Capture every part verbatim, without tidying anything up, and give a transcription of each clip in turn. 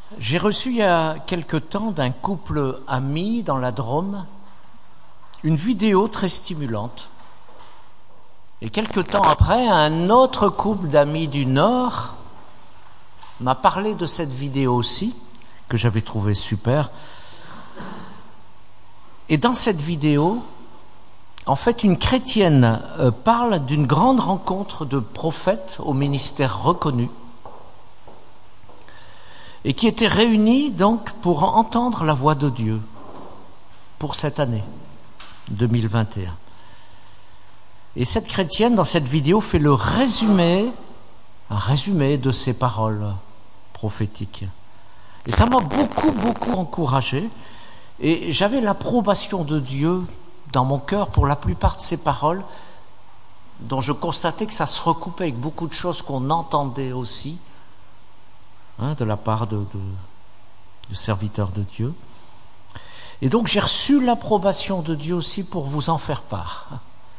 J'ai reçu il y a quelque temps d'un couple ami dans la Drôme une vidéo très stimulante. Et quelque temps après, un autre couple d'amis du Nord m'a parlé de cette vidéo aussi, que j'avais trouvée super. Et dans cette vidéo, en fait, une chrétienne euh, parle d'une grande rencontre de prophètes au ministère reconnu et qui étaient réunis donc pour entendre la voix de Dieu pour cette année deux mille vingt et un. Et cette chrétienne, dans cette vidéo, fait le résumé, un résumé de ces paroles prophétiques. Et ça m'a beaucoup, beaucoup encouragé. Et j'avais l'approbation de Dieu dans mon cœur pour la plupart de ces paroles, dont je constatais que ça se recoupait avec beaucoup de choses qu'on entendait aussi, hein, de la part de, de, de serviteurs de Dieu. Et donc j'ai reçu l'approbation de Dieu aussi pour vous en faire part.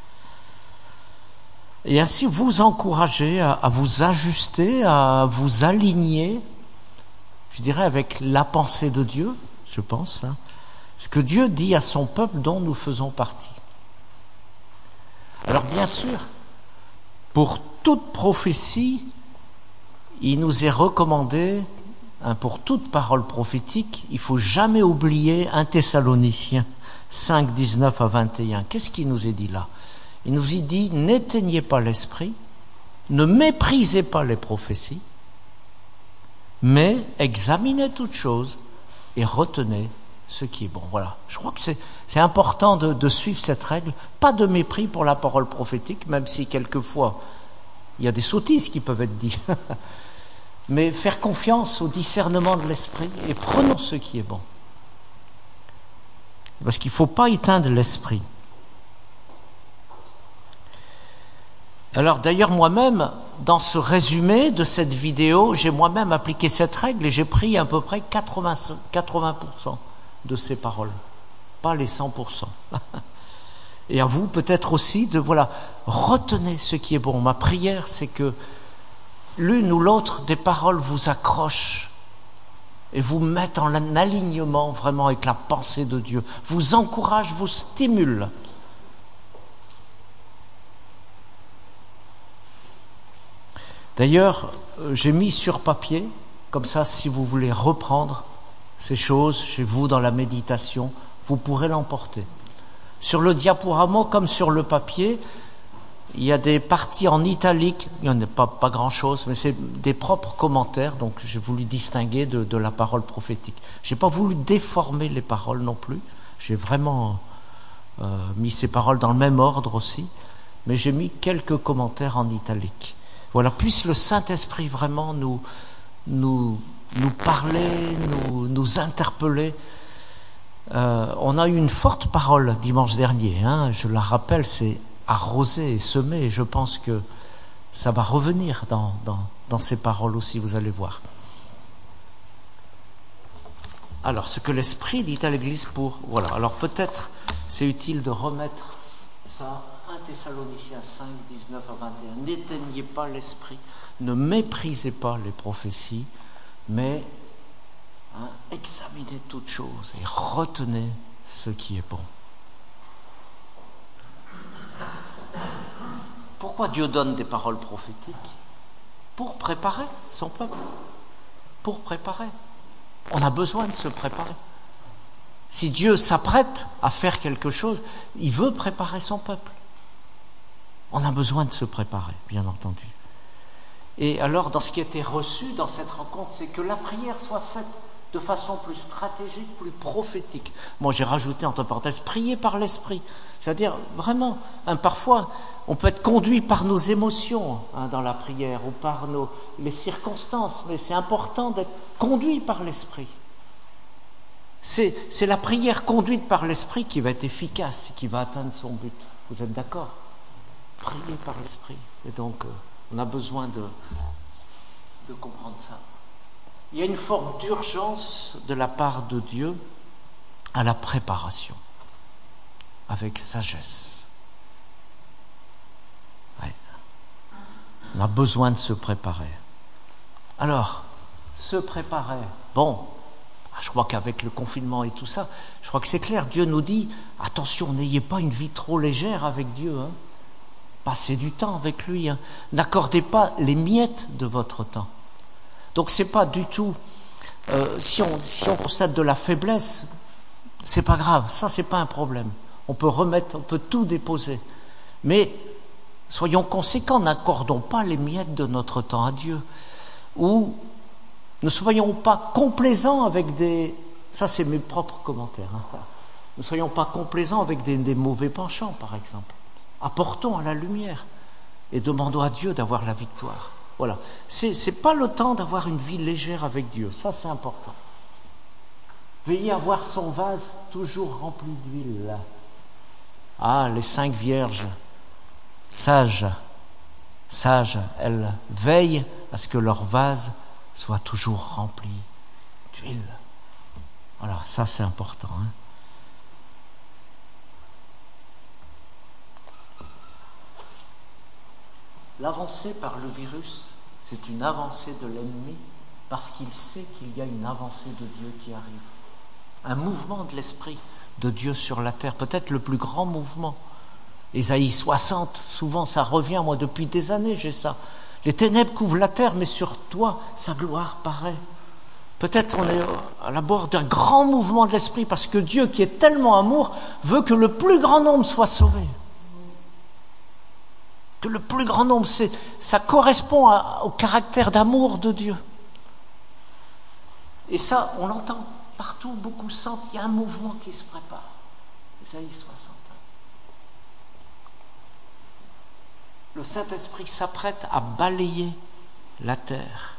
Et ainsi vous encourager à, à vous ajuster, à vous aligner, je dirais avec la pensée de Dieu, je pense, hein, ce que Dieu dit à son peuple dont nous faisons partie. Alors bien sûr, pour toute prophétie, il nous est recommandé, hein, pour toute parole prophétique, il ne faut jamais oublier un Thessaloniciens cinq, dix-neuf à vingt et un. Qu'est-ce qu'il nous est dit là ? Il nous y dit, n'éteignez pas l'esprit, ne méprisez pas les prophéties, mais examinez toutes choses et retenez ce qui est bon. Voilà. Je crois que c'est, c'est important de, de suivre cette règle. Pas de mépris pour la parole prophétique, même si quelquefois il y a des sottises qui peuvent être dites. Mais faire confiance au discernement de l'esprit et prenons ce qui est bon. Parce qu'il ne faut pas éteindre l'esprit. Alors d'ailleurs moi-même, dans ce résumé de cette vidéo, j'ai moi-même appliqué cette règle et j'ai pris à peu près quatre-vingts, quatre-vingts pour cent de ces paroles, pas les cent pour cent. Et à vous peut-être aussi de, voilà, retenez ce qui est bon. Ma prière, c'est que l'une ou l'autre des paroles vous accroche et vous mette en alignement vraiment avec la pensée de Dieu, vous encourage, vous stimule. D'ailleurs, j'ai mis sur papier, comme ça, si vous voulez reprendre ces choses chez vous dans la méditation, vous pourrez l'emporter. Sur le diaporama, comme sur le papier, il y a des parties en italique, il n'y en a pas, pas grand-chose, mais c'est des propres commentaires, donc j'ai voulu distinguer de, de la parole prophétique. Je n'ai pas voulu déformer les paroles non plus, j'ai vraiment euh, mis ces paroles dans le même ordre aussi, mais j'ai mis quelques commentaires en italique. Voilà, puisse le Saint-Esprit vraiment nous, nous, nous parler, nous, nous interpeller. Euh, on a eu une forte parole dimanche dernier, hein, je la rappelle, c'est arroser et semer, et je pense que ça va revenir dans, dans, dans ces paroles aussi, vous allez voir. Alors, ce que l'Esprit dit à l'Église pour... Voilà, alors peut-être c'est utile de remettre ça... un Thessaloniciens cinq, dix-neuf à vingt et un. N'éteignez pas l'esprit, ne méprisez pas les prophéties, mais hein, examinez toutes choses et retenez ce qui est bon. Pourquoi Dieu donne des paroles prophétiques ? Pour préparer son peuple. Pour préparer. On a besoin de se préparer. Si Dieu s'apprête à faire quelque chose, il veut préparer son peuple. On a besoin de se préparer, bien entendu. Et alors, dans ce qui a été reçu dans cette rencontre, c'est que la prière soit faite de façon plus stratégique, plus prophétique. Moi, j'ai rajouté entre parenthèses, prier par l'esprit. C'est-à-dire, vraiment, hein, parfois, on peut être conduit par nos émotions hein, dans la prière ou par nos, les circonstances, mais c'est important d'être conduit par l'esprit. C'est, c'est la prière conduite par l'esprit qui va être efficace, qui va atteindre son but. Vous êtes d'accord ? Prier par l'esprit. Et donc, euh, on a besoin de, de comprendre ça. Il y a une forme d'urgence de la part de Dieu à la préparation, avec sagesse. Ouais. On a besoin de se préparer. Alors, se préparer. Bon, je crois qu'avec le confinement et tout ça, je crois que c'est clair. Dieu nous dit, attention, n'ayez pas une vie trop légère avec Dieu. Hein. Passez du temps avec lui. Hein. N'accordez pas les miettes de votre temps. Donc c'est pas du tout... Euh, si, on, si on constate de la faiblesse, c'est pas grave. Ça, c'est pas un problème. On peut remettre, on peut tout déposer. Mais soyons conséquents, n'accordons pas les miettes de notre temps à Dieu. Ou ne soyons pas complaisants avec des... Ça, c'est mes propres commentaires. Hein. Ne soyons pas complaisants avec des, des mauvais penchants, par exemple. Apportons à la lumière et demandons à Dieu d'avoir la victoire. Voilà. C'est, c'est pas le temps d'avoir une vie légère avec Dieu. Ça, c'est important. Veillez à voir son vase toujours rempli d'huile. Ah, les cinq vierges sages, sages, elles veillent à ce que leur vase soit toujours rempli d'huile. Voilà, ça c'est important. Hein. L'avancée par le virus, c'est une avancée de l'ennemi parce qu'il sait qu'il y a une avancée de Dieu qui arrive. Un mouvement de l'Esprit de Dieu sur la terre, peut-être le plus grand mouvement. Ésaïe soixante, souvent ça revient, moi depuis des années j'ai ça. Les ténèbres couvrent la terre, mais sur toi, sa gloire paraît. Peut-être on est à la bord d'un grand mouvement de l'Esprit parce que Dieu, qui est tellement amour, veut que le plus grand nombre soit sauvé. Que le plus grand nombre, c'est, ça correspond à, au caractère d'amour de Dieu. Et ça, on l'entend partout, beaucoup sentent, il y a un mouvement qui se prépare. Ésaïe soixante. Le Saint-Esprit s'apprête à balayer la terre.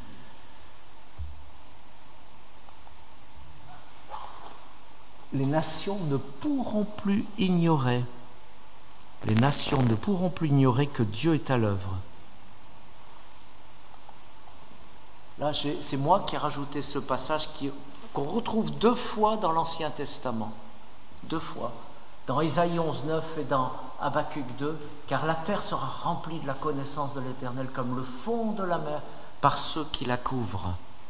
Les nations ne pourront plus ignorer, les nations ne pourront plus ignorer que Dieu est à l'œuvre. Là, j'ai, c'est moi qui ai rajouté ce passage qui, qu'on retrouve deux fois dans l'Ancien Testament. Deux fois. Dans Ésaïe onze neuf et dans Habacuc deux, car la terre sera remplie de la connaissance de l'Éternel comme le fond de la mer par ceux qui la couvrent.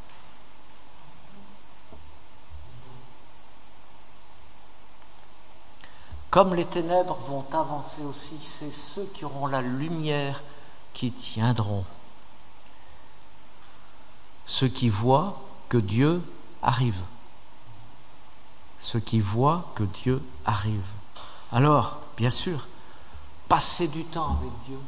Comme les ténèbres vont avancer aussi, c'est ceux qui auront la lumière qui tiendront. Ceux qui voient que Dieu arrive. Ceux qui voient que Dieu arrive. Alors, bien sûr, passez du temps avec Dieu.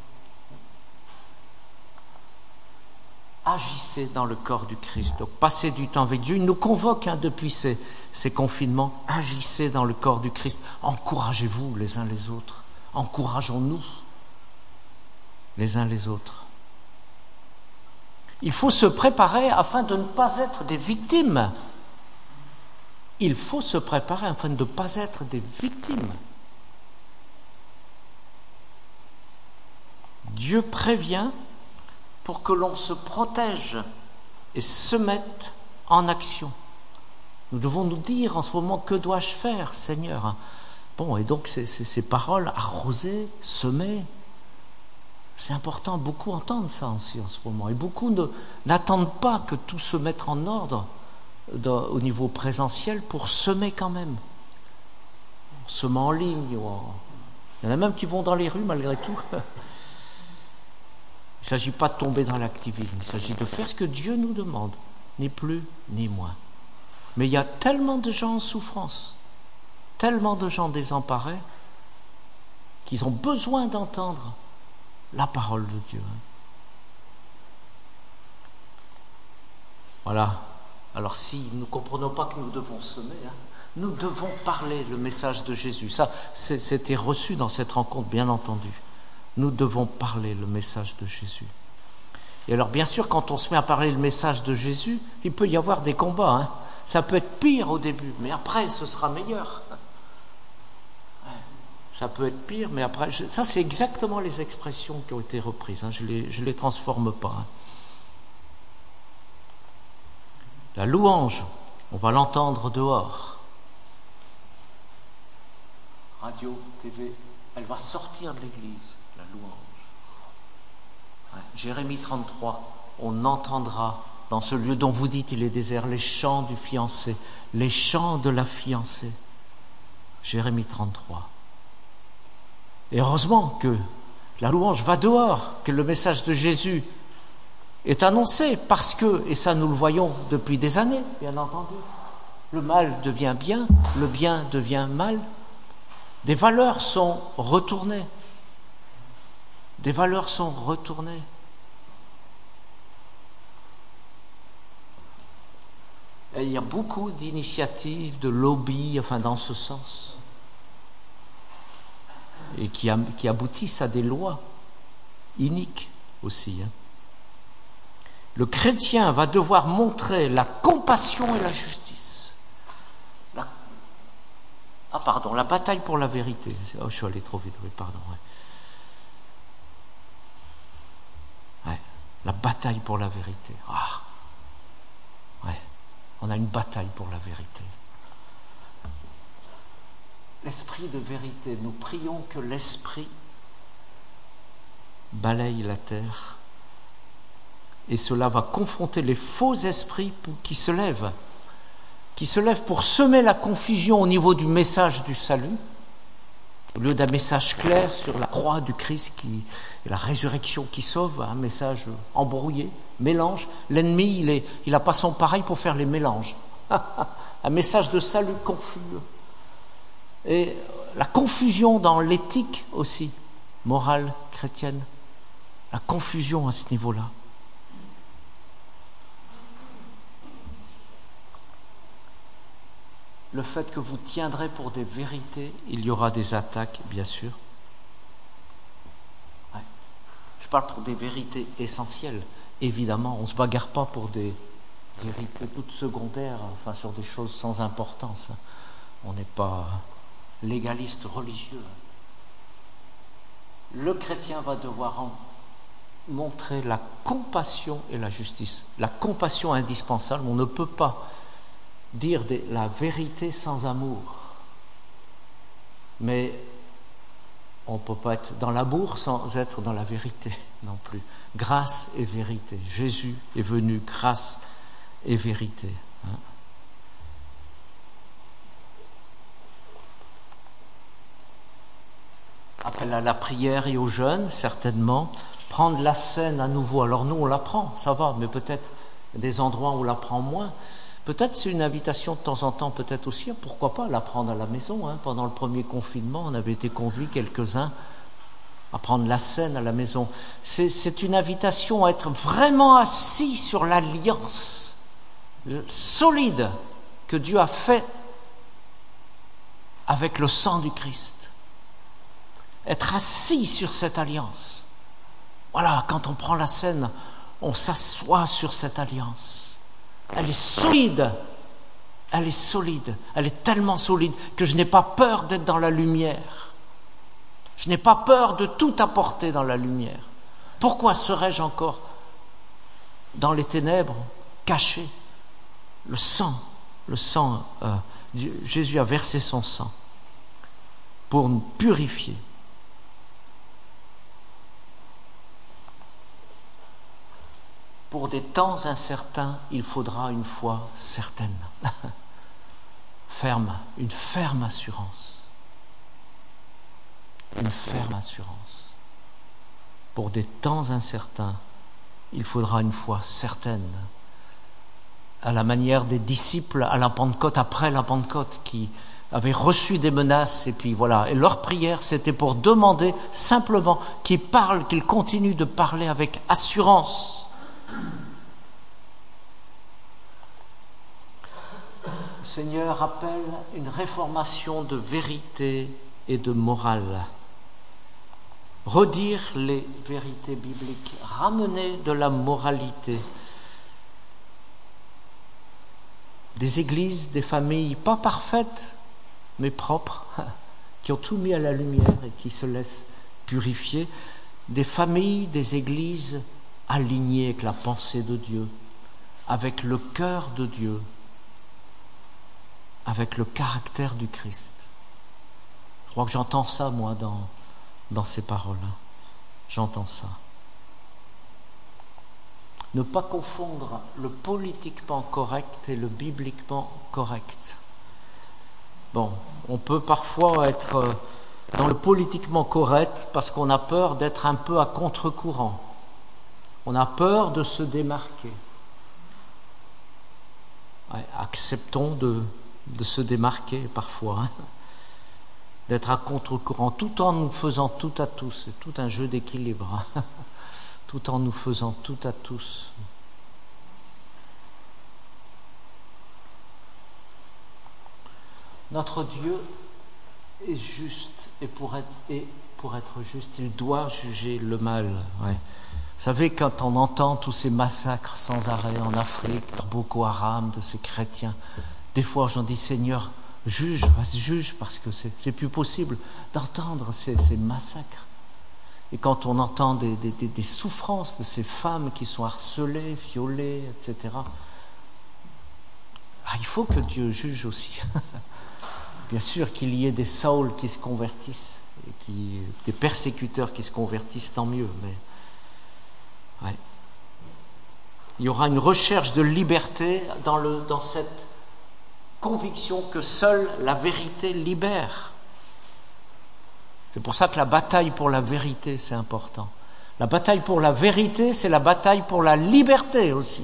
Agissez dans le corps du Christ. Donc, passez du temps avec Dieu. Il nous convoque hein, depuis ces, ces confinements. Agissez dans le corps du Christ. Encouragez-vous les uns les autres. Encourageons-nous les uns les autres. Il faut se préparer afin de ne pas être des victimes. Il faut se préparer afin de ne pas être des victimes. Dieu prévient pour que l'on se protège et se mette en action. Nous devons nous dire en ce moment, que dois-je faire, Seigneur ? Bon, et donc ces, ces, ces paroles, arroser, semer, c'est important, beaucoup entendent ça aussi en ce moment. Et beaucoup ne, n'attendent pas que tout se mette en ordre dans, au niveau présentiel pour semer quand même. Semer en ligne. Ou en... Il y en a même qui vont dans les rues malgré tout. Il ne s'agit pas de tomber dans l'activisme, il s'agit de faire ce que Dieu nous demande, ni plus ni moins. Mais il y a tellement de gens en souffrance, tellement de gens désemparés, qu'ils ont besoin d'entendre la parole de Dieu. Voilà. Alors si nous ne comprenons pas que nous devons semer, hein, nous devons parler le message de Jésus. Ça, c'est, c'était reçu dans cette rencontre, bien entendu. Nous devons parler le message de Jésus. Et alors, bien sûr, quand on se met à parler le message de Jésus, il peut y avoir des combats. Hein. Ça peut être pire au début, mais après, ce sera meilleur. Ça peut être pire, mais après... Je, ça, c'est exactement les expressions qui ont été reprises. Hein. Je ne les, je les transforme pas. Hein. La louange, on va l'entendre dehors. Radio, T V, elle va sortir de l'église. La louange. Ouais. Jérémie trente-trois, on entendra dans ce lieu dont vous dites il est désert, les chants du fiancé, les chants de la fiancée. Jérémie trente-trois. Et heureusement que la louange va dehors, que le message de Jésus est annoncé, parce que, et ça nous le voyons depuis des années, bien entendu, le mal devient bien, le bien devient mal, des valeurs sont retournées, des valeurs sont retournées. Et il y a beaucoup d'initiatives, de lobbies, enfin dans ce sens, et qui, qui aboutissent à des lois iniques aussi. Hein. Le chrétien va devoir montrer la compassion et la justice. La... Ah pardon, la bataille pour la vérité. Oh, je suis allé trop vite, oui, pardon. Ouais. Ouais. La bataille pour la vérité. Ah. Ouais. On a une bataille pour la vérité. L'esprit de vérité, nous prions que l'esprit balaye la terre et cela va confronter les faux esprits qui se lèvent, qui se lèvent pour semer la confusion au niveau du message du salut, au lieu d'un message clair sur la croix du Christ qui, et la résurrection qui sauve, un message embrouillé, mélange. L'ennemi, il est, il a pas son pareil pour faire les mélanges. Un message de salut confus. Et la confusion dans l'éthique aussi, morale, chrétienne. La confusion à ce niveau-là. Le fait que vous tiendrez pour des vérités, il y aura des attaques, bien sûr. Ouais. Je parle pour des vérités essentielles. Évidemment, on ne se bagarre pas pour des vérités toutes secondaires, enfin sur des choses sans importance. On n'est pas légaliste religieux. Le chrétien va devoir en montrer la compassion et la justice. La compassion indispensable, on ne peut pas dire des, la vérité sans amour. Mais on ne peut pas être dans l'amour sans être dans la vérité non plus. Grâce et vérité. Jésus est venu, grâce et vérité. Hein? Appel à la prière et au jeûne, certainement. Prendre la scène à nouveau. Alors nous, on la prend, ça va, mais peut-être des endroits où on la prend moins. Peut-être c'est une invitation de temps en temps, peut-être aussi, pourquoi pas la prendre à la maison. Hein. Pendant le premier confinement, on avait été conduits quelques-uns à prendre la scène à la maison. C'est, c'est une invitation à être vraiment assis sur l'alliance solide que Dieu a fait avec le sang du Christ. Être assis sur cette alliance. Voilà, quand on prend la scène, on s'assoit sur cette alliance. Elle est solide. Elle est solide. Elle est tellement solide que je n'ai pas peur d'être dans la lumière. Je n'ai pas peur de tout apporter dans la lumière. Pourquoi serais-je encore dans les ténèbres, caché? Le sang, le sang, euh, Jésus a versé son sang pour nous purifier. Pour des temps incertains, il faudra une foi certaine. Ferme, une ferme assurance. Une ferme assurance. Pour des temps incertains, il faudra une foi certaine. À la manière des disciples à la Pentecôte, après la Pentecôte, qui avaient reçu des menaces, et puis voilà. Et leur prière, c'était pour demander simplement qu'ils parlent, qu'ils continuent de parler avec assurance. Le Seigneur appelle une réformation de vérité et de morale. Redire les vérités bibliques, ramener de la moralité. Des églises, des familles, pas parfaites, mais propres, qui ont tout mis à la lumière et qui se laissent purifier. Des familles, des églises alignées avec la pensée de Dieu, avec le cœur de Dieu, avec le caractère du Christ. Je crois que j'entends ça, moi, dans, dans ces paroles-là. J'entends ça. Ne pas confondre le politiquement correct et le bibliquement correct. Bon, on peut parfois être dans le politiquement correct parce qu'on a peur d'être un peu à contre-courant. On a peur de se démarquer. Ouais, acceptons de, de se démarquer parfois, hein, d'être à contre-courant, tout en nous faisant tout à tous. C'est tout un jeu d'équilibre. Hein, tout en nous faisant tout à tous. Notre Dieu est juste, et pour être, et pour être juste, il doit juger le mal. Ouais. Vous savez, quand on entend tous ces massacres sans arrêt en Afrique, par Boko Haram, de ces chrétiens, des fois j'en dis, Seigneur, juge, vas-y, juge, parce que c'est, c'est plus possible d'entendre ces, ces massacres. Et quand on entend des, des, des souffrances de ces femmes qui sont harcelées, violées, et cetera, ah, il faut que Dieu juge aussi. Bien sûr qu'il y ait des Saul qui se convertissent, et qui, des persécuteurs qui se convertissent, tant mieux. Mais ouais. Il y aura une recherche de liberté dans, le, dans cette conviction que seule la vérité libère. C'est pour ça que la bataille pour la vérité, c'est important. La bataille pour la vérité, c'est la bataille pour la liberté aussi.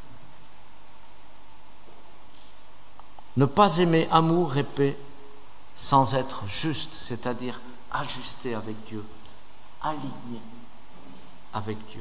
Ne pas aimer amour et paix sans être juste, c'est-à-dire ajusté avec Dieu, aligné avec Dieu.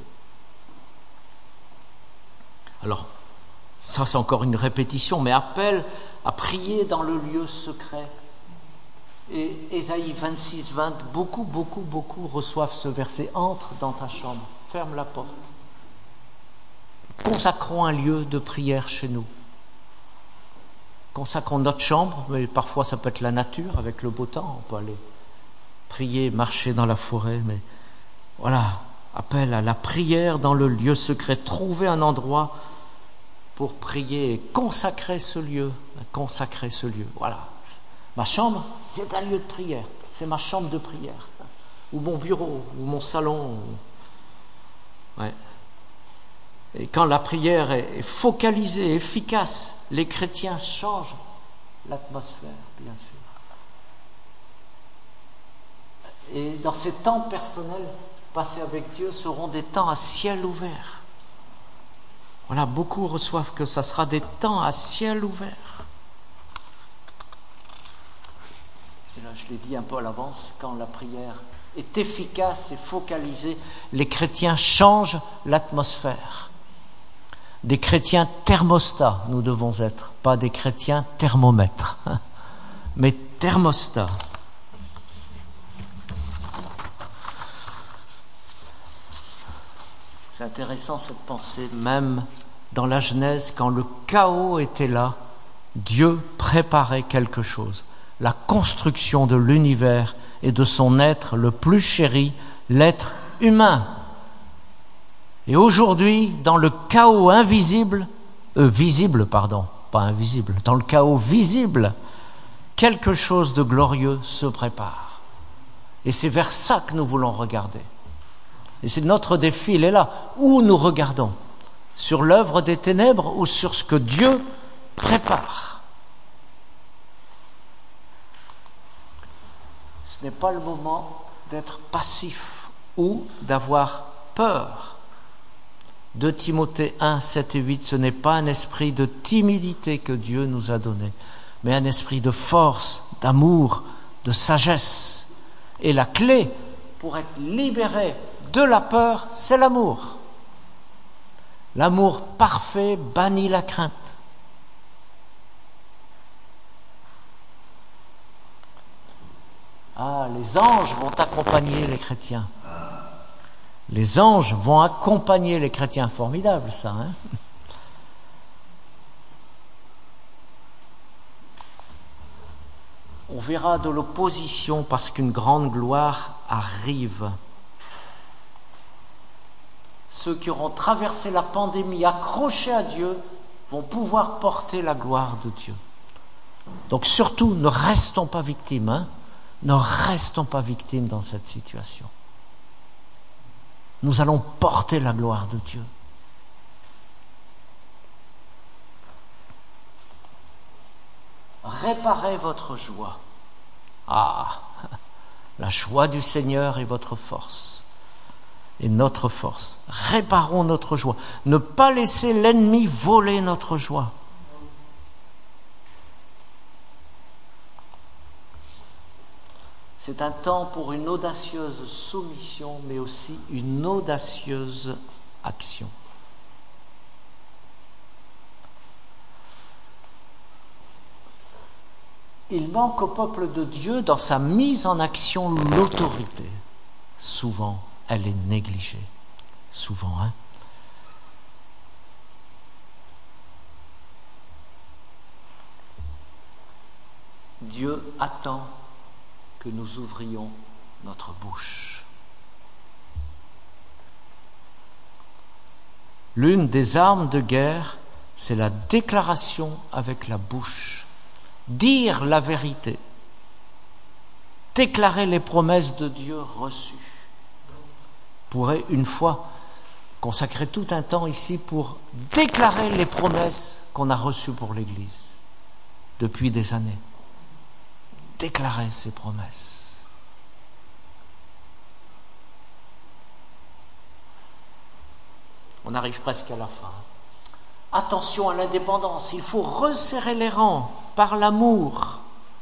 Alors, ça c'est encore une répétition, mais appel à prier dans le lieu secret. Et Ésaïe vingt-six, vingt, beaucoup, beaucoup, beaucoup reçoivent ce verset. Entre dans ta chambre, ferme la porte. Consacrons un lieu de prière chez nous. Consacrons notre chambre, mais parfois ça peut être la nature, avec le beau temps, on peut aller prier, marcher dans la forêt, mais voilà, appel à la prière dans le lieu secret. Trouver un endroit pour prier et consacrer ce lieu, consacrer ce lieu, voilà. Ma chambre, c'est un lieu de prière. C'est ma chambre de prière. Ou mon bureau, ou mon salon. Ouais. Et quand la prière est focalisée, efficace, les chrétiens changent l'atmosphère, bien sûr. Et dans ces temps personnels passés avec Dieu seront des temps à ciel ouvert. Voilà, beaucoup reçoivent que ça sera des temps à ciel ouvert. Là, je l'ai dit un peu à l'avance, quand la prière est efficace et focalisée, les chrétiens changent l'atmosphère. Des chrétiens thermostats, nous devons être, pas des chrétiens thermomètres, hein, mais thermostats. C'est intéressant cette pensée, même dans la Genèse, quand le chaos était là, Dieu préparait quelque chose. La construction de l'univers et de son être le plus chéri, l'être humain. Et aujourd'hui, dans le chaos invisible, euh, visible, pardon, pas invisible, dans le chaos visible, quelque chose de glorieux se prépare. Et c'est vers ça que nous voulons regarder. Et c'est notre défi, il est là. Où nous regardons ? Sur l'œuvre des ténèbres ou sur ce que Dieu prépare ? Ce n'est pas le moment d'être passif ou d'avoir peur. deux Timothée un, sept et huit, ce n'est pas un esprit de timidité que Dieu nous a donné, mais un esprit de force, d'amour, de sagesse. Et la clé pour être libéré de la peur, c'est l'amour. L'amour parfait bannit la crainte. Ah, les anges vont accompagner les chrétiens. Les anges vont accompagner les chrétiens. Formidable, ça, hein ? On verra de l'opposition parce qu'une grande gloire arrive. Ceux qui auront traversé la pandémie accrochés à Dieu vont pouvoir porter la gloire de Dieu. Donc surtout, ne restons pas victimes, hein ? Ne restons pas victimes dans cette situation. Nous allons porter la gloire de Dieu. préparez votre joie. Ah, la joie du Seigneur est votre force et notre force. Réparons notre joie. Ne pas laisser l'ennemi voler notre joie. C'est un temps pour une audacieuse soumission, mais aussi une audacieuse action. Il manque au peuple de Dieu, dans sa mise en action, l'autorité. Souvent, elle est négligée. Souvent, hein. Dieu attend que nous ouvrions notre bouche. L'une des armes de guerre, c'est la déclaration avec la bouche. Dire la vérité. Déclarer les promesses de Dieu reçues. On pourrait une fois consacrer tout un temps ici pour déclarer les promesses qu'on a reçues pour l'Église depuis des années. Déclarer ces promesses. On arrive presque à la fin. Attention à l'indépendance, il faut resserrer les rangs par l'amour.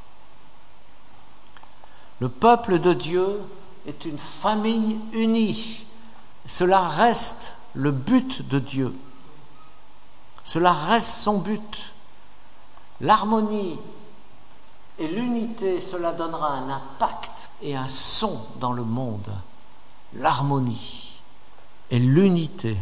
Le peuple de Dieu est une famille unie. Cela reste le but de Dieu. Cela reste son but. L'harmonie et l'unité, cela donnera un impact et un son dans le monde. L'harmonie et l'unité.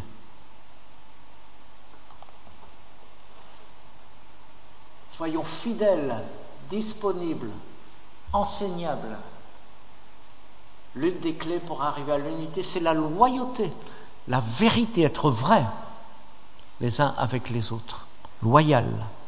Soyons fidèles, disponibles, enseignables. L'une des clés pour arriver à l'unité, c'est la loyauté, la vérité, être vrai les uns avec les autres, loyal.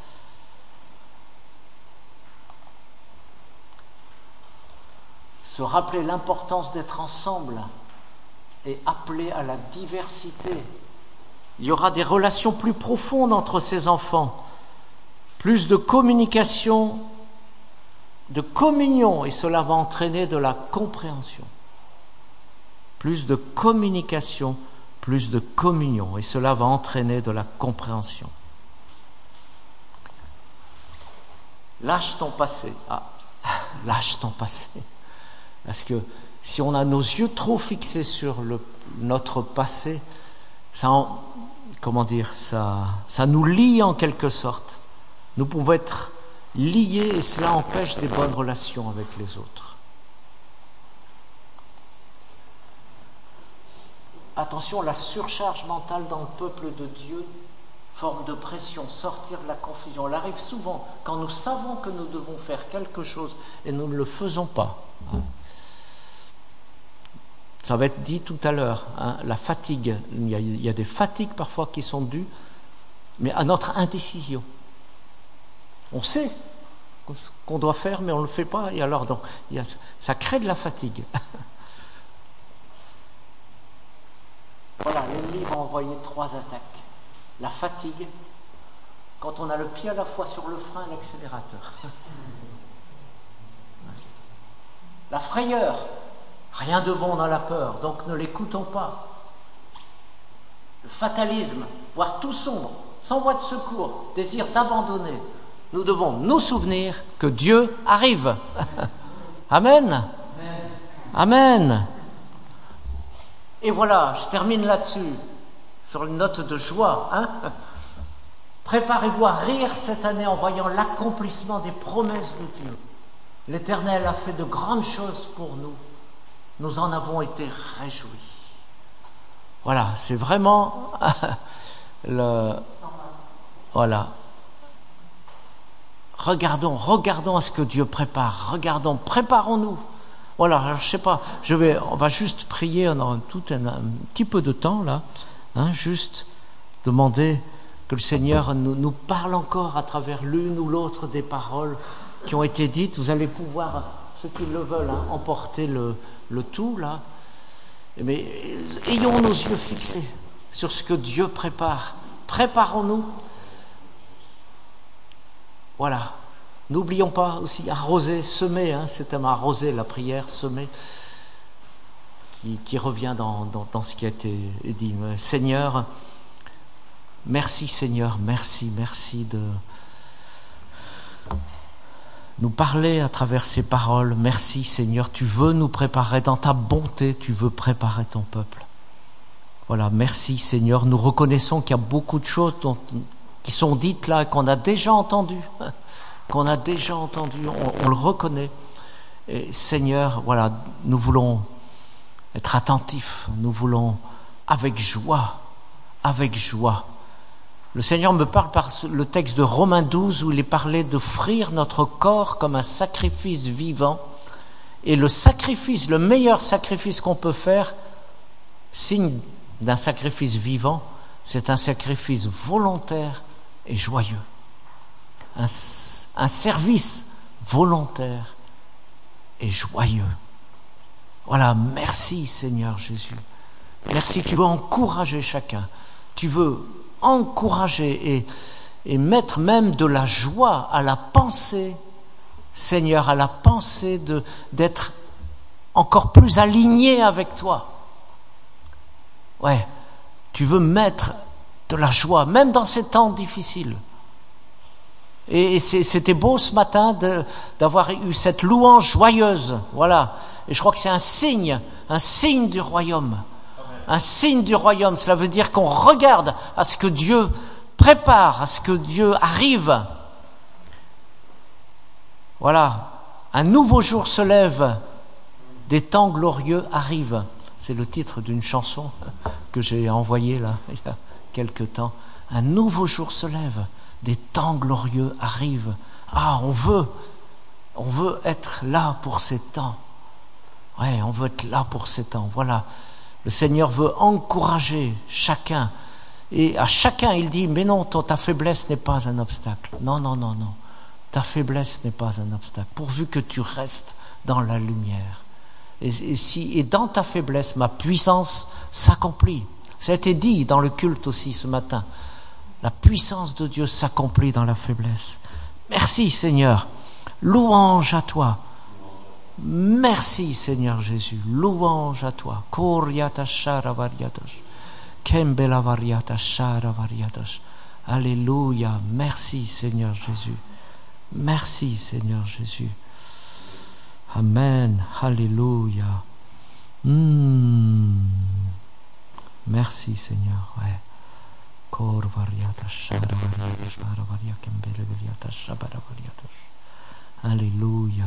Se rappeler l'importance d'être ensemble et appeler à la diversité. Il y aura des relations plus profondes entre ces enfants. Plus de communication, de communion, et cela va entraîner de la compréhension. Plus de communication, plus de communion, et cela va entraîner de la compréhension. Lâche ton passé. Ah, lâche ton passé. Parce que si on a nos yeux trop fixés sur le, notre passé, ça, en, comment dire, ça, ça nous lie en quelque sorte. Nous pouvons être liés et cela empêche des bonnes relations avec les autres. Attention, la surcharge mentale dans le peuple de Dieu, forme de pression, sortir de la confusion. Elle arrive souvent quand nous savons que nous devons faire quelque chose et nous ne le faisons pas. Ça va être dit tout à l'heure, hein, la fatigue. Il y, a, il y a des fatigues parfois qui sont dues, mais à notre indécision. On sait ce qu'on doit faire, mais on ne le fait pas. Et alors, donc, il y a, ça crée de la fatigue. Voilà, l'ennemi va envoyer trois attaques. La fatigue, quand on a le pied à la fois sur le frein et l'accélérateur. La frayeur, rien de bon dans la peur, donc ne l'écoutons pas. Le fatalisme, voir tout sombre, sans voie de secours, désir d'abandonner. Nous devons nous souvenir que Dieu arrive. Amen. Amen. Et voilà, je termine là-dessus, sur une note de joie. Hein. Préparez-vous à rire cette année en voyant l'accomplissement des promesses de Dieu. L'Éternel a fait de grandes choses pour nous. Nous en avons été réjouis. Voilà, c'est vraiment le... Voilà. Regardons, regardons à ce que Dieu prépare. Regardons, préparons-nous. Voilà, alors, je sais pas, je vais, on va juste prier, on a tout un, un petit peu de temps là, hein, juste demander que le Seigneur nous, nous parle encore à travers l'une ou l'autre des paroles qui ont été dites. Vous allez pouvoir, ceux qui le veulent, hein, emporter le, le tout là. Mais ayons nos yeux fixés sur ce que Dieu prépare. Préparons-nous. Voilà. N'oublions pas aussi arroser, semer, hein, c'est un arroser, la prière, semer, qui, qui revient dans, dans, dans ce qui a été dit. Seigneur, merci Seigneur, merci, merci de nous parler à travers ces paroles. Merci Seigneur, tu veux nous préparer, dans ta bonté, tu veux préparer ton peuple. Voilà, merci Seigneur, nous reconnaissons qu'il y a beaucoup de choses dont, qui sont dites là, qu'on a déjà entendues, qu'on a déjà entendues, on, on le reconnaît. Et Seigneur, voilà, nous voulons être attentifs, nous voulons avec joie, avec joie. Le Seigneur me parle par le texte de Romains douze où il est parlé d'offrir notre corps comme un sacrifice vivant. Et le sacrifice, le meilleur sacrifice qu'on peut faire, signe d'un sacrifice vivant, c'est un sacrifice volontaire et joyeux. Un, un service volontaire et joyeux. Voilà, merci Seigneur Jésus. Merci, tu veux encourager chacun. Tu veux encourager et, et mettre même de la joie à la pensée, Seigneur, à la pensée de, d'être encore plus aligné avec toi. Ouais, tu veux mettre de la joie, même dans ces temps difficiles. Et, et c'est, c'était beau ce matin de, d'avoir eu cette louange joyeuse, voilà. Et je crois que c'est un signe, un signe du royaume. Un signe du royaume, cela veut dire qu'on regarde à ce que Dieu prépare, à ce que Dieu arrive. Voilà, un nouveau jour se lève, des temps glorieux arrivent. C'est le titre d'une chanson que j'ai envoyée là, il y a quelque temps. Un nouveau jour se lève, des temps glorieux arrivent. Ah, on veut, on veut être là pour ces temps. Ouais, on veut être là pour ces temps, voilà. Le Seigneur veut encourager chacun. Et à chacun, il dit, mais non, ta faiblesse n'est pas un obstacle. Non, non, non, non. Ta faiblesse n'est pas un obstacle. Pourvu que tu restes dans la lumière. Et, et, si, et dans ta faiblesse, ma puissance s'accomplit. Ça a été dit dans le culte aussi ce matin. La puissance de Dieu s'accomplit dans la faiblesse. Merci Seigneur. Louange à toi. Merci Seigneur Jésus, louange à toi. Alléluia, merci Seigneur Jésus. Merci Seigneur Jésus. Amen, alléluia. Mmh. Merci Seigneur. Ouais. Alléluia.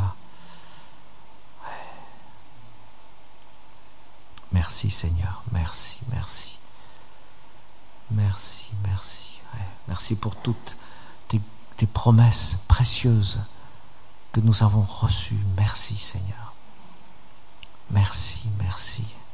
Merci Seigneur, merci, merci. Merci, merci. Ouais. Merci pour toutes tes, tes promesses précieuses que nous avons reçues. Merci Seigneur. Merci, merci.